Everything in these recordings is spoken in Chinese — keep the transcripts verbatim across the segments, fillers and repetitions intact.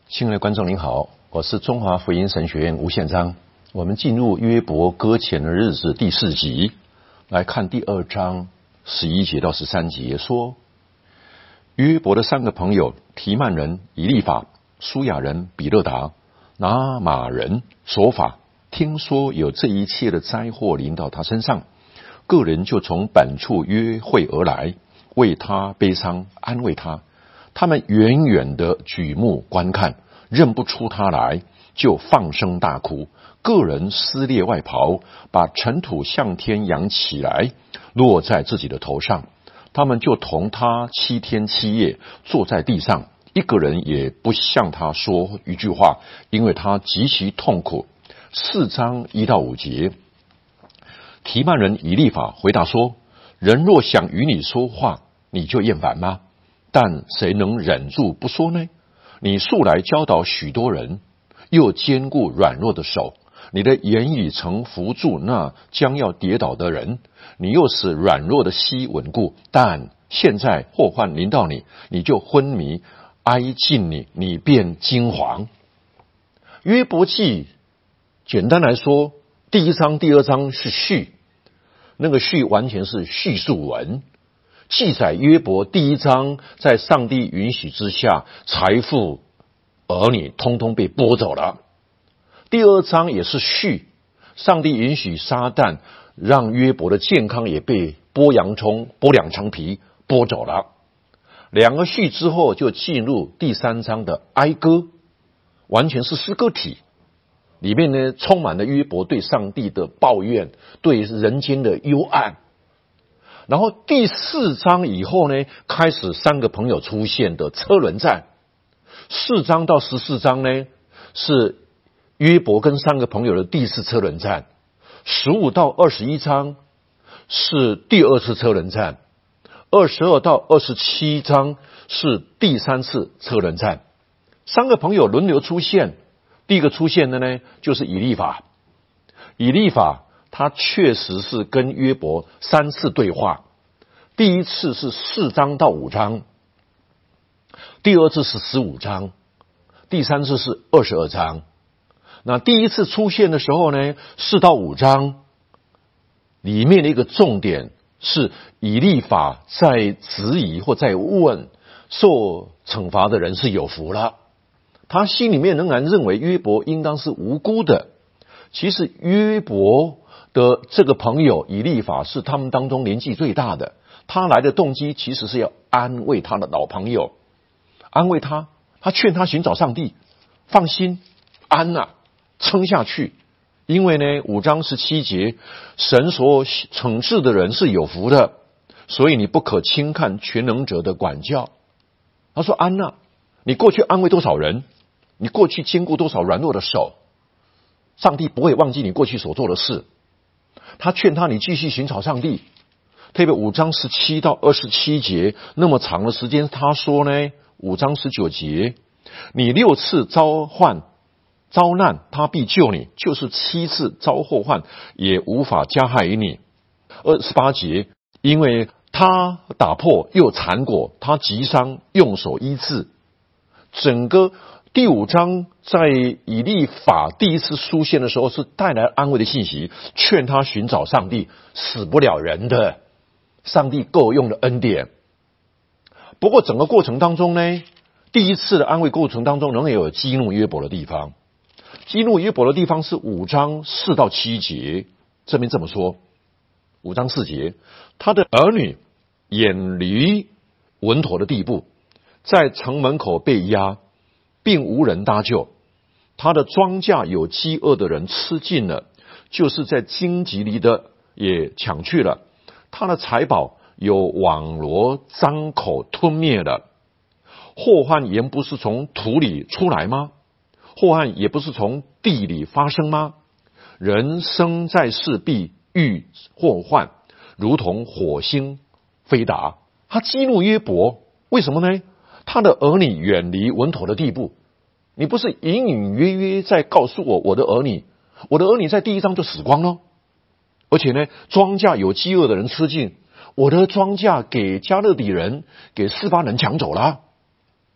亲爱的观众您好，我是中华福音神学院吴宪章。我们进入约伯搁浅的日子第四集，来看第二章十一节到十三节，说约伯的三个朋友提曼人以利法、舒亚人比勒达、拿马人所法，听说有这一切的灾祸临到他身上，个人就从本处约会而来，为他悲伤，安慰他。他们远远的举目观看，认不出他来，就放声大哭，个人撕裂外袍，把尘土向天扬起来，落在自己的头上。他们就同他七天七夜坐在地上，一个人也不向他说一句话，因为他极其痛苦。四章一到五节，提曼人以利法回答说：人若想与你说话，你就厌烦吗？但谁能忍住不说呢？你素来教导许多人，又坚固软弱的手，你的言语曾扶住那将要跌倒的人，你又使软弱的膝稳固。但现在祸患临到你，你就昏迷，挨近你，你便惊惶。约伯记简单来说，第一章第二章是序，那个序完全是叙述文，记载约伯第一章在上帝允许之下，财富儿女通通被剥走了。第二章也是序，上帝允许撒旦让约伯的健康也被剥洋葱剥两层皮剥走了。两个序之后就进入第三章的哀歌，完全是诗歌体，里面呢充满了约伯对上帝的抱怨，对人间的幽暗。然后第四章以后呢，开始三个朋友出现的车轮战。四章到十四章呢，是约伯跟三个朋友的第一次车轮战。十五到二十一章是第二次车轮战。二十二到二十七章是第三次车轮战。三个朋友轮流出现。第一个出现的呢，就是以利法。以利法他确实是跟约伯三次对话，第一次是四章到五章，第二次是十五章，第三次是二十二章。那第一次出现的时候呢，四到五章里面的一个重点是以利法在质疑或在问受惩罚的人是有福了，他心里面仍然认为约伯应当是无辜的。其实约伯的这个朋友以利法是他们当中年纪最大的，他来的动机其实是要安慰他的老朋友，安慰他，他劝他寻找上帝，放心，安啊，撑下去。因为呢，五章十七节，神所惩治的人是有福的，所以你不可轻看全能者的管教。他说安啊，你过去安慰多少人，你过去坚固多少软弱的手，上帝不会忘记你过去所做的事。他劝他你继续寻找上帝。特别五章十七到二十七节那么长的时间，他说呢，五章十九节，你六次遭患遭难，他必救你，就是七次遭祸患，也无法加害于你。二十八节，因为他打破又缠裹，他击伤用手医治。整个第五章在以利法第一次出现的时候，是带来安慰的信息，劝他寻找上帝，死不了人的，上帝够用的恩典。不过整个过程当中呢，第一次的安慰过程当中仍然有激怒约伯的地方。激怒约伯的地方是五章四到七节，这边这么说。五章四节，他的儿女远离稳妥的地步，在城门口被压，并无人搭救。他的庄稼有饥饿的人吃尽了，就是在荆棘里的也抢去了。他的财宝有网罗张口吞灭了。祸患原不是从土里出来吗？祸患也不是从地里发生吗？人生在世必遇祸患，如同火星飞达。他激怒约伯，为什么呢？他的儿女远离稳妥的地步。你不是隐隐约约在告诉我，我的儿女，我的儿女在第一章就死光了。而且呢，庄稼有饥饿的人吃尽，我的庄稼给加勒底人、给示巴人抢走了。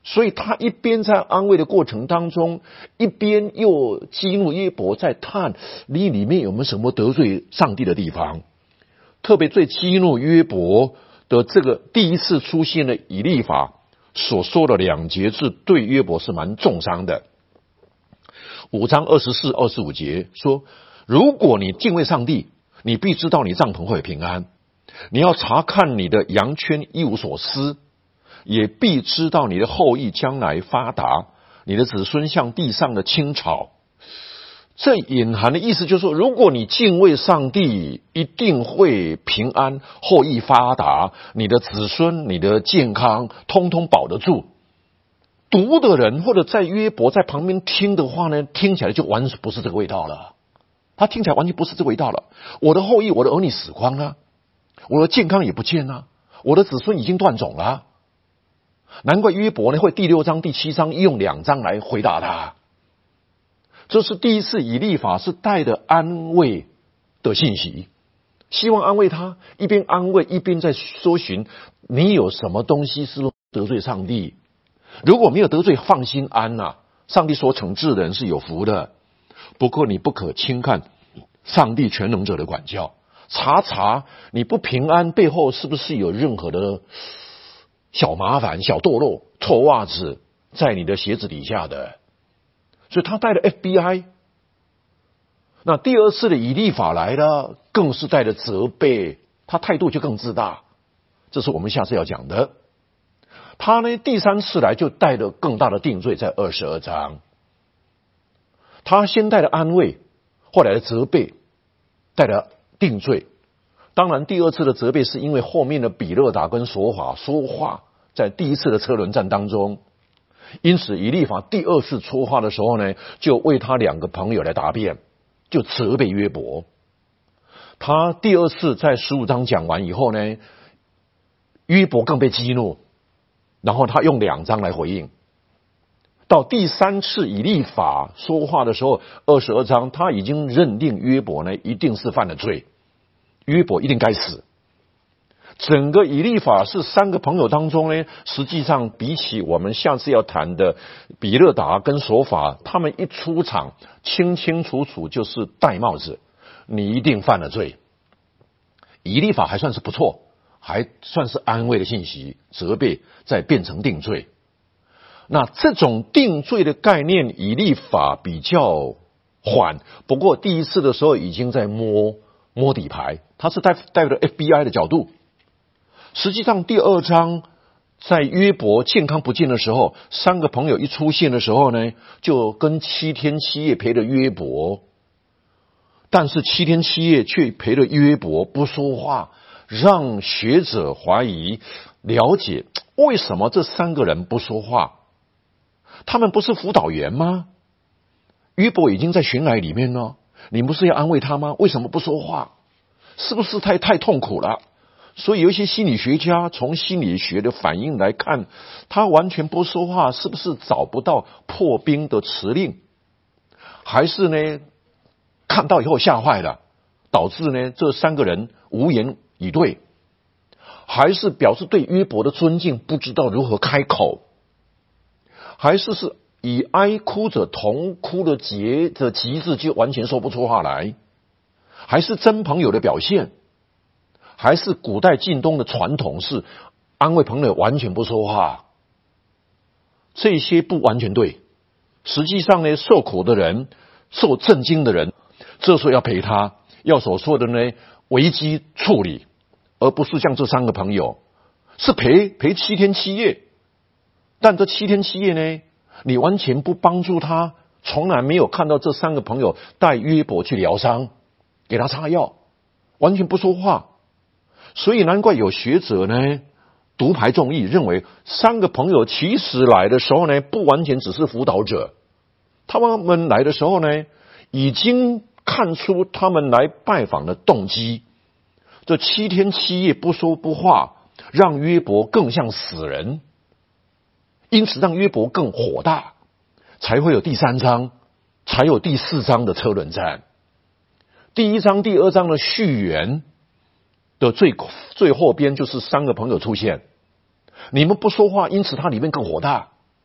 所以他一边在安慰的过程当中，一边又激怒约伯，在探你里面有没有什么得罪上帝的地方。特别最激怒约伯的这个第一次出现的以利法所说的两节字，对约伯是蛮重伤的。五章二十四、二十五节说，如果你敬畏上帝，你必知道你帐篷会平安，你要查看你的羊圈一无所失，也必知道你的后裔将来发达，你的子孙像地上的青草。这隐含的意思就是说，如果你敬畏上帝，一定会平安，后裔发达，你的子孙、你的健康通通保得住。读的人或者在约伯在旁边听的话呢，听起来就完全不是这个味道了。他听起来完全不是这个味道了。我的后裔、我的儿女死光了，我的健康也不见了，我的子孙已经断种了。难怪约伯呢会第六章、第七章用两章来回答他。这是第一次以利法是带着安慰的信息，希望安慰他，一边安慰一边在搜寻你有什么东西是得罪上帝。如果没有得罪，放心安啊，上帝所惩治的人是有福的。不过你不可轻看上帝全能者的管教，查查你不平安背后是不是有任何的小麻烦、小堕落、臭袜子在你的鞋子底下的。所以他带了 F B I。 那第二次的以利法来了，更是带着责备，他态度就更自大，这是我们下次要讲的。他呢第三次来就带着更大的定罪，在二十二章。他先带着安慰，后来的责备，带着定罪。当然第二次的责备是因为后面的比勒达跟索法说话，在第一次的车轮战当中，因此以利法第二次说话的时候呢，就为他两个朋友来答辩，就责备约伯。他第二次在十五章讲完以后呢，约伯更被激怒，然后他用两章来回应。到第三次以利法说话的时候，二十二章他已经认定约伯呢一定是犯了罪，约伯一定该死。整个以利法是三个朋友当中呢，实际上比起我们下次要谈的比勒达跟索法，他们一出场清清楚楚就是戴帽子，你一定犯了罪。以利法还算是不错，还算是安慰的信息，责备再变成定罪。那这种定罪的概念，以利法比较缓，不过第一次的时候已经在摸摸底牌，他是带带着 F B I 的角度。实际上第二章在约伯健康不见的时候，三个朋友一出现的时候呢，就跟七天七夜陪着约伯，但是七天七夜却陪着约伯不说话，让学者怀疑了解为什么这三个人不说话。他们不是辅导员吗？约伯已经在悬崖里面了，你不是要安慰他吗？为什么不说话？是不是太太痛苦了？所以有一些心理学家从心理学的反应来看，他完全不说话，是不是找不到破冰的辞令？还是呢看到以后吓坏了，导致呢这三个人无言以对？还是表示对约伯的尊敬，不知道如何开口？还是是以哀哭者同哭的节的极致，就完全说不出话来？还是真朋友的表现？还是古代晋东的传统是安慰朋友完全不说话？这些不完全对。实际上呢，受苦的人、受震惊的人，这时候要陪他，要所说的呢危机处理，而不是像这三个朋友是陪陪七天七夜。但这七天七夜呢，你完全不帮助他，从来没有看到这三个朋友带约伯去疗伤，给他擦药，完全不说话。所以难怪有学者呢独排众议，认为三个朋友其实来的时候呢，不完全只是辅导者，他们来的时候呢，已经看出他们来拜访的动机。这七天七夜不说不话，让约伯更像死人，因此让约伯更火大，才会有第三章，才有第四章的车轮战。第一章、第二章的序言的最最后边就是三个朋友出现，你们不说话，因此他里面更火大，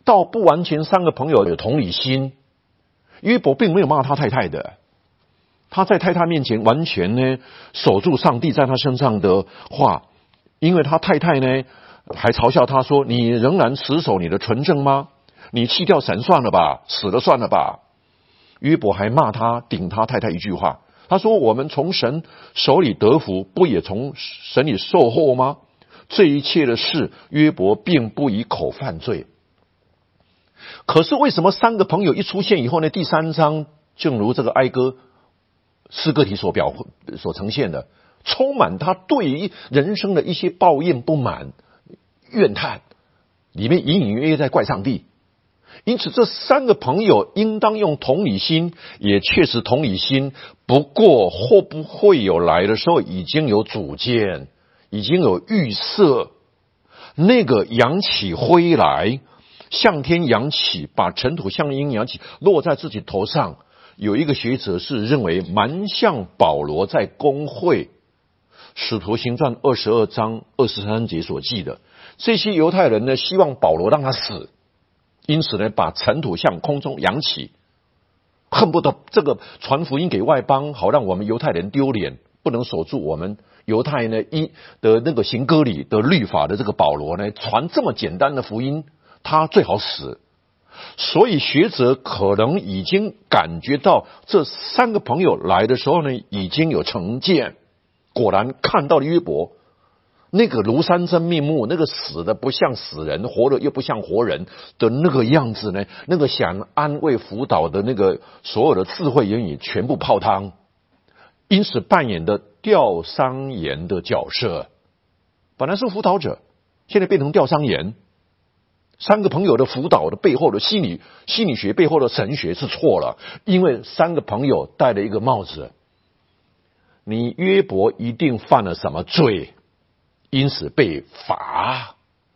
倒不完全三个朋友有同理心。约伯并没有骂他太太的，他在太太面前完全呢守住上帝在他身上的话，因为他太太呢还嘲笑他说：“你仍然持守你的纯正吗？你弃掉神算了吧，死了算了吧。”约伯还骂他，顶他太太一句话，他说：“我们从神手里得福，不也从神里受祸吗？”这一切的事，约伯并不以口犯罪。可是为什么三个朋友一出现以后呢？第三章正如这个哀歌诗歌体所表所呈现的，充满他对于人生的一些抱怨、不满、怨叹，里面隐隐约约在怪上帝。因此这三个朋友应当用同理心，也确实同理心，不过会不会有来的时候已经有主见，已经有预设，那个扬起灰来，向天扬起，把尘土向阴扬起，落在自己头上。有一个学者是认为蛮像保罗在公会使徒行传二十二章二十三节所记的，这些犹太人呢希望保罗让他死，因此呢把尘土向空中扬起，恨不得这个传福音给外邦，好让我们犹太人丢脸，不能守住我们犹太呢一的那个行割礼的律法的这个保罗呢传这么简单的福音，他最好死。所以学者可能已经感觉到这三个朋友来的时候呢已经有成见，果然看到了约伯那个庐山真面目，那个死的不像死人，活的又不像活人的那个样子呢，那个想安慰辅导的那个所有的智慧言语全部泡汤，因此扮演的吊丧言的角色，本来是辅导者，现在变成吊丧言。三个朋友的辅导的背后的心理心理学背后的神学是错了，因为三个朋友戴了一个帽子，你约伯一定犯了什么罪，因此被罚，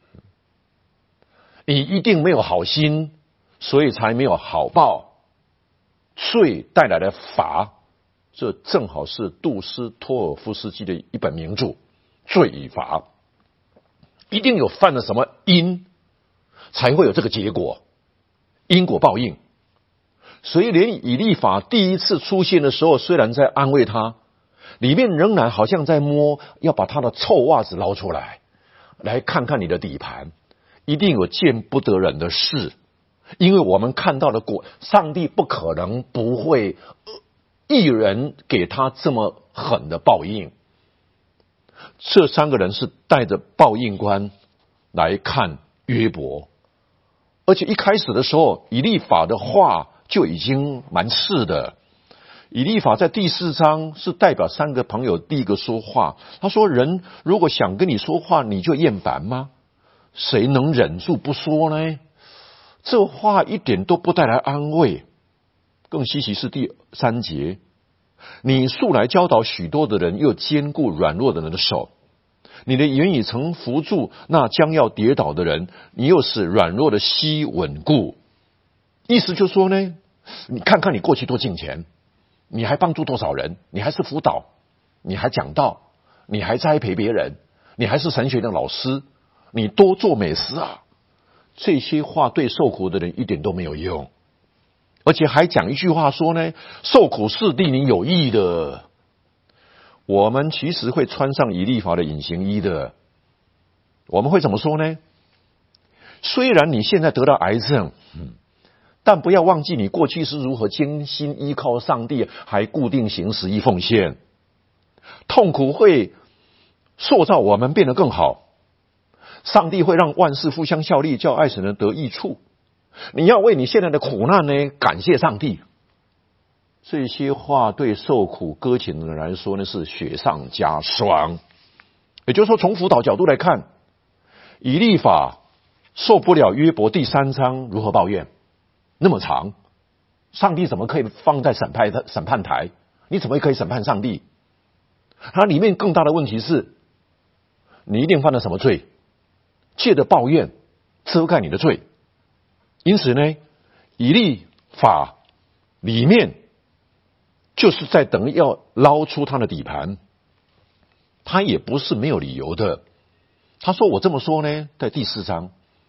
你一定没有好心，所以才没有好报，罪带来的罚，这正好是杜斯托尔夫斯基的一本名著《罪与罚》，一定有犯了什么因才会有这个结果，因果报应。所以连以利法第一次出现的时候，虽然在安慰他，里面仍然好像在摸，要把他的臭袜子捞出来，来看看你的底盘，一定有见不得人的事。因为我们看到的果，上帝不可能不会一人给他这么狠的报应。这三个人是带着报应观来看约伯，而且一开始的时候，以利法的话就已经蛮刺的。以利法在第四章是代表三个朋友第一个说话，他说：“人如果想跟你说话，你就厌烦吗？谁能忍住不说呢？”这话一点都不带来安慰。更稀奇是第三节，你素来教导许多的人，又坚固软弱的人的手。你的言语曾扶住那将要跌倒的人，你又使软弱的膝稳固。意思就是说呢，你看看你过去多敬虔，你还帮助多少人，你还是辅导，你还讲道，你还栽培别人，你还是神学的老师，你多做美事啊。这些话对受苦的人一点都没有用，而且还讲一句话说呢，受苦是对你有益的。我们其实会穿上以利法的隐形衣的，我们会怎么说呢？虽然你现在得到癌症，嗯，但不要忘记你过去是如何艰辛依靠上帝，还固定行十一奉献。痛苦会塑造我们变得更好，上帝会让万事互相效力，叫爱神人得益处。你要为你现在的苦难呢感谢上帝。这些话对受苦搁浅的人来说呢是雪上加霜。也就是说，从辅导角度来看，以利法受不了约伯第三章如何抱怨那么长，上帝怎么可以放在审判审判台？你怎么可以审判上帝？它里面更大的问题是，你一定犯了什么罪，借着抱怨遮盖你的罪。因此呢，以利法里面就是在等要捞出他的底盘，他也不是没有理由的。他说我这么说呢，在第四章，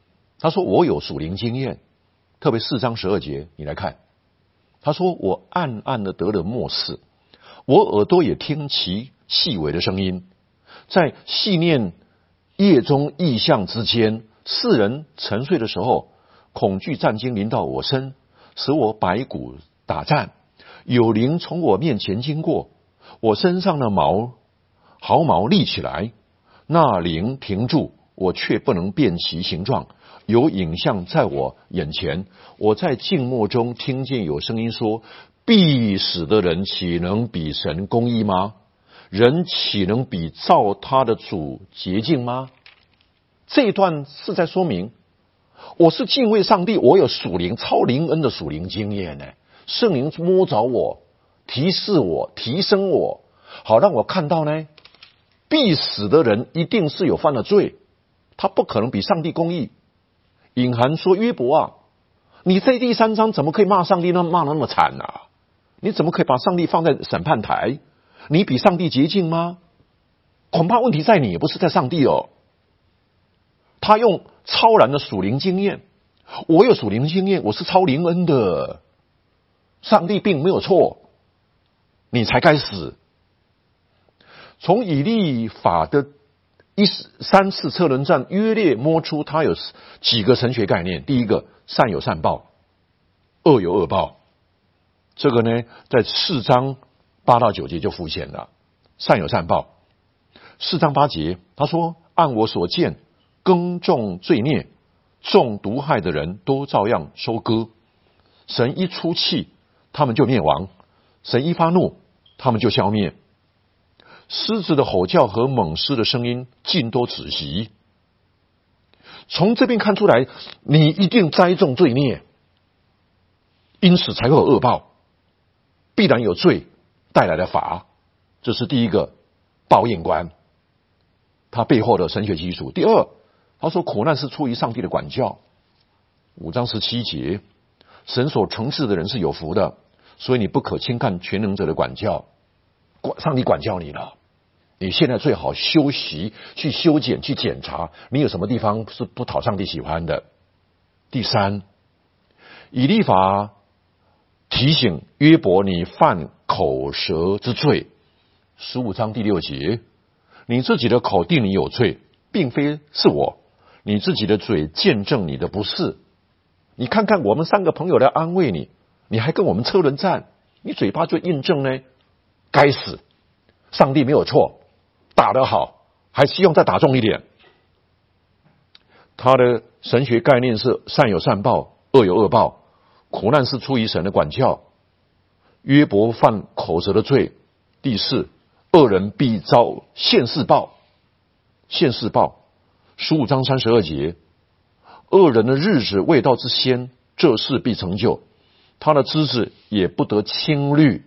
他说我有属灵经验，特别四章十二节，你来看。他说我暗暗的得了默示，我耳朵也听其细微的声音，在细念夜中异象之间，世人沉睡的时候，恐惧战惊临到我身，使我百骨打颤，有灵从我面前经过，我身上的毛毫毛立起来，那灵停住，我却不能辨其形状，有影像在我眼前，我在静默中听见有声音说，必死的人岂能比神公义吗？人岂能比造他的主洁净吗？这一段是在说明，我是敬畏上帝，我有属灵超灵恩的属灵经验呢。圣灵摸着我，提示我，提升我，好让我看到呢，必死的人一定是有犯了罪，他不可能比上帝公义。隐含说，约伯啊，你在第三章怎么可以骂上帝呢？骂那么惨啊？你怎么可以把上帝放在审判台？你比上帝洁净吗？恐怕问题在你，不是在上帝哦。他用超然的属灵经验，我有属灵经验，我是超灵恩的，上帝并没有错，你才该死。从以利法的一三次车轮战，约略摸出他有几个神学概念。第一个，善有善报，恶有恶报。这个呢，在四章八到九节就浮现了。善有善报，四章八节他说，按我所见，耕种罪孽，种毒害的人都照样收割。神一出气，他们就灭亡；神一发怒，他们就消灭。狮子的吼叫和猛狮的声音尽都止息。从这边看出来，你一定栽种罪孽，因此才会有恶报，必然有罪带来的罚。这是第一个报应观，它背后的神学基础。第二，他说苦难是出于上帝的管教。五章十七节，神所惩治的人是有福的，所以你不可轻看全能者的管教。上帝管教你了，你现在最好休息，去修剪，去检查你有什么地方是不讨上帝喜欢的。第三，以利法提醒约伯，你犯口舌之罪。十五章第六节，你自己的口定你有罪，并非是我，你自己的嘴见证你的不是。你看看我们三个朋友来安慰你，你还跟我们车轮战，你嘴巴就印证呢，该死，上帝没有错，打得好，还希望再打中一点。他的神学概念是善有善报，恶有恶报，苦难是出于神的管教。约伯犯口舌的罪。第四，恶人必遭现世报。现世报，十五章三十二节，恶人的日子未到之先，这事必成就，他的枝子也不得青绿。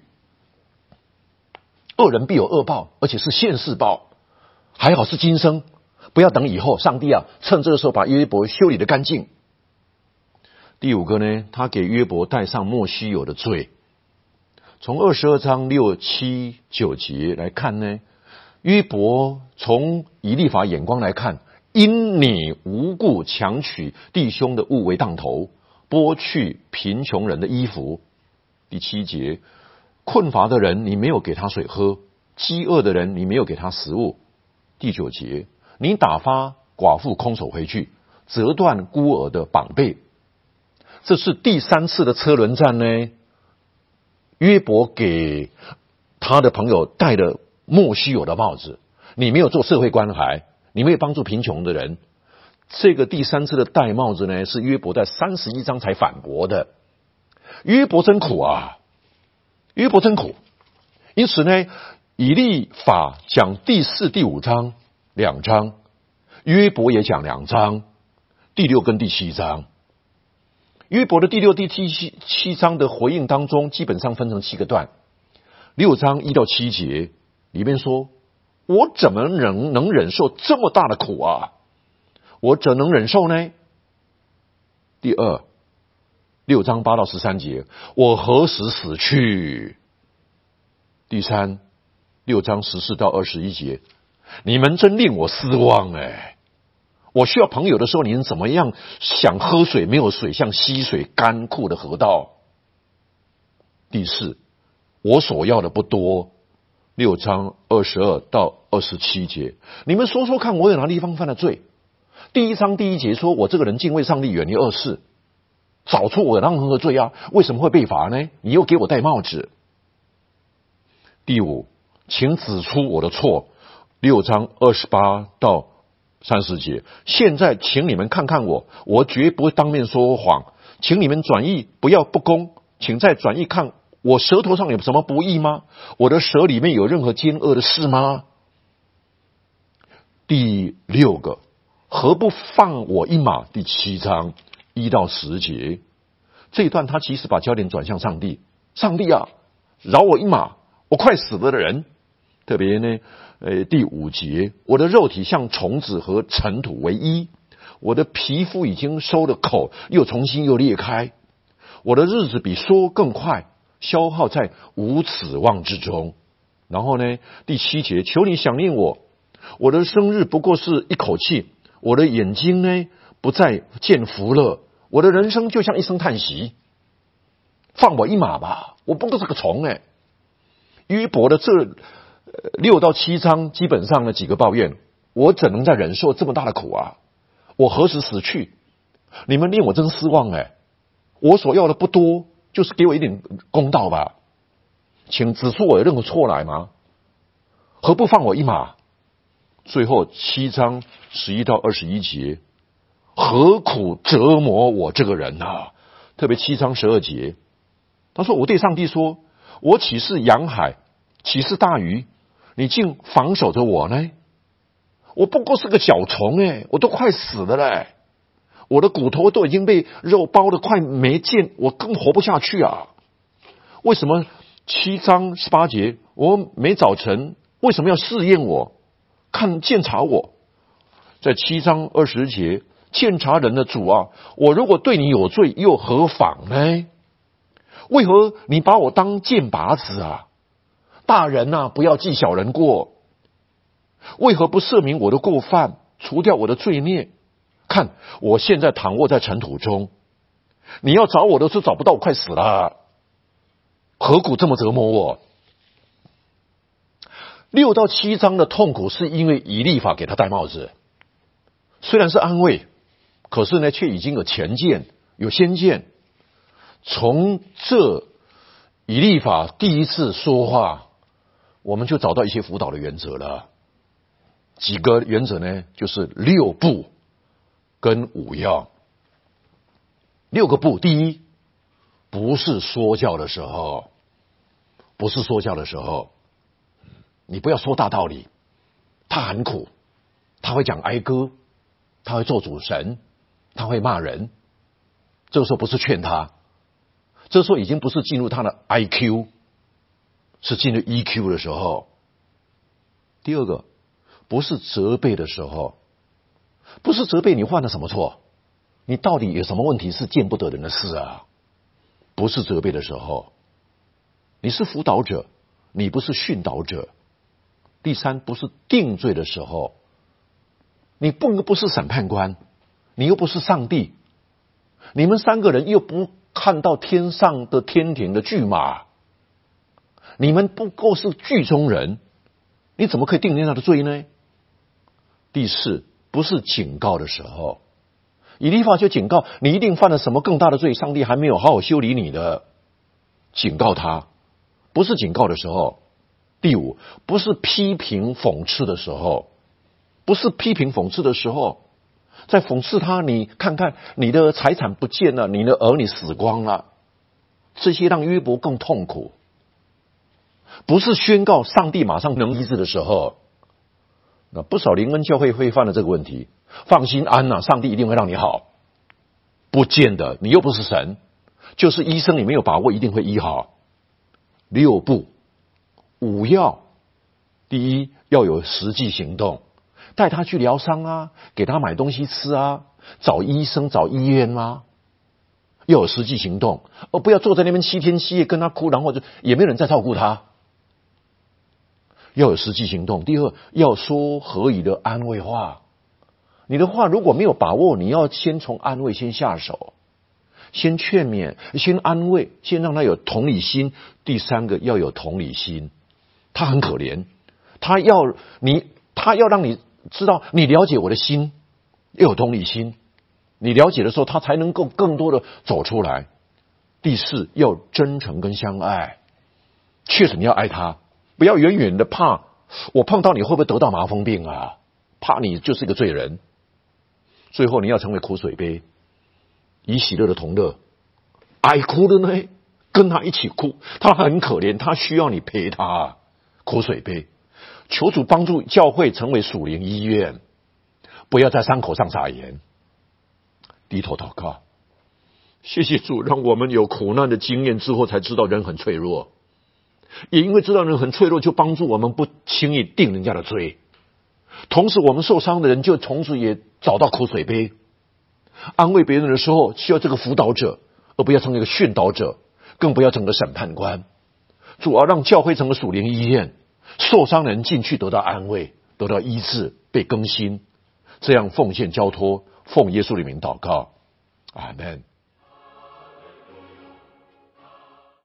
恶人必有恶报，而且是现世报，还好是今生，不要等以后。上帝啊，趁这个时候把约伯修理得干净。第五个呢，他给约伯带上莫须有的罪。从二十二章六七九节来看呢，约伯从以利法眼光来看，因你无故强取弟兄的物为当头，剥去贫穷人的衣服。第七节，困乏的人你没有给他水喝，饥饿的人你没有给他食物。第九节，你打发寡妇空手回去，折断孤儿的膀臂。这是第三次的车轮战呢，约伯给他的朋友戴的莫须有的帽子，你没有做社会关怀，你没有帮助贫穷的人。这个第三次的戴帽子呢，是约伯在三十一章才反驳的。约伯真苦啊，约伯真苦。因此呢，以利法讲第四、第五章两章，约伯也讲两章，第六跟第七章。约伯的第六、第七七章的回应当中，基本上分成七个段。六章一到七节里面说，我怎么能能忍受这么大的苦啊？我怎能忍受呢？第二，六章八到十三节，我何时死去？第三，六章十四到二十一节，你们真令我失望哎！ 我需要朋友的时候，你能怎么样想喝水没有水，像溪水干枯的河道。第四，我所要的不多。六章二十二到二十七节，你们说说看，我有哪地方犯了罪？第一章第一节说，我这个人敬畏上帝，远离恶事，找出我有任何罪啊？为什么会被罚呢？你又给我戴帽子。第五，请指出我的错。六章二十八到三十节，现在请你们看看我，我绝不会当面说谎，请你们转意，不要不公，请再转意看我舌头上有什么不义吗？我的舌里面有任何奸恶的事吗？第六个，何不放我一马？第七章一到十节，这一段他其实把焦点转向上帝。上帝啊，饶我一马，我快死了的人。特别呢，呃，第五节，我的肉体像虫子和尘土为一，我的皮肤已经收了口，又重新又裂开，我的日子比说更快，消耗在无指望之中。然后呢，第七节，求你想念我，我的生日不过是一口气，我的眼睛呢不再见福乐，我的人生就像一声叹息。放我一马吧，我不过是个虫哎。约伯的这六到七章基本上的几个抱怨，我怎能再忍受这么大的苦啊？我何时死去？你们令我真失望哎！我所要的不多，就是给我一点公道吧，请指出我有任何错来吗？何不放我一马？最后七章十一到二十一节，何苦折磨我这个人啊？特别七章十二节，他说：“我对上帝说，我岂是洋海，岂是大鱼？你竟防守着我呢？我不过是个小虫哎，我都快死了嘞！我的骨头都已经被肉包得快没劲，我更活不下去啊！为什么七章十八节，我每早晨为什么要试验我，看鉴察我？在七章二十节，鉴察人的主啊，我如果对你有罪，又何妨呢？为何你把我当箭靶子啊？大人啊，不要记小人过。为何不赦免我的过犯，除掉我的罪孽？看，我现在躺卧在尘土中，你要找我的时候找不到，我快死了，何苦这么折磨我？六到七章的痛苦是因为以利法给他戴帽子，虽然是安慰，可是呢，却已经有前见，有先见。从这以利法第一次说话，我们就找到一些辅导的原则了。几个原则呢，就是六不跟五要。六个不，第一，不是说教的时候，不是说教的时候，你不要说大道理。他很苦，他会讲哀歌，他会做主神，他会骂人。这个时候不是劝他，这时候已经不是进入他的 I Q， 是进入 E Q 的时候。第二个，不是责备的时候，不是责备你犯了什么错，你到底有什么问题是见不得人的事啊？不是责备的时候，你是辅导者，你不是训导者。第三，不是定罪的时候，你不不是审判官，你又不是上帝，你们三个人又不看到天上的天庭的巨马，你们不过是剧中人，你怎么可以定人家的罪呢？第四，不是警告的时候，以利法就警告你一定犯了什么更大的罪，上帝还没有好好修理你的，警告他，不是警告的时候。第五，不是批评讽刺的时候，不是批评讽刺的时候，在讽刺他，你看看你的财产不见了，你的儿女死光了，这些让约伯更痛苦。不是宣告上帝马上能医治的时候，那不少灵恩教会会犯了这个问题，放心安啊，上帝一定会让你好，不见得，你又不是神，就是医生你没有把握一定会医好。六不五要，第一，要有实际行动，带他去疗伤啊，给他买东西吃啊，找医生找医院啊，要有实际行动，而不要坐在那边七天七夜跟他哭，然后就也没有人在照顾他。要有实际行动。第二，要说合宜的安慰话， 你的话如果没有把握，你要先从安慰先下手，先劝勉，先安慰，先让他有同理心。第三个要有同理心，他很可怜，他要你，他要让你知道你了解我的心，要有同理心。你了解的时候，他才能够更多的走出来。第四，要真诚跟相爱，确实你要爱他，不要远远的怕我碰到你会不会得到麻风病啊，怕你就是一个罪人。最后你要成为苦水杯，以喜乐的同乐，爱哭的呢跟他一起哭，他很可怜，他需要你陪他。苦水杯，求主帮助教会成为属灵医院，不要在伤口上撒盐。低头祷告，谢谢主，让我们有苦难的经验之后才知道人很脆弱，也因为知道人很脆弱，就帮助我们不轻易定人家的罪。同时我们受伤的人就从此也找到苦水杯，安慰别人的时候需要这个辅导者，而不要成为一个训导者，更不要成为审判官。主要让教会成为属灵医院，受伤的人进去得到安慰，得到医治，被更新。这样奉献交托，奉耶稣的名祷告，阿们。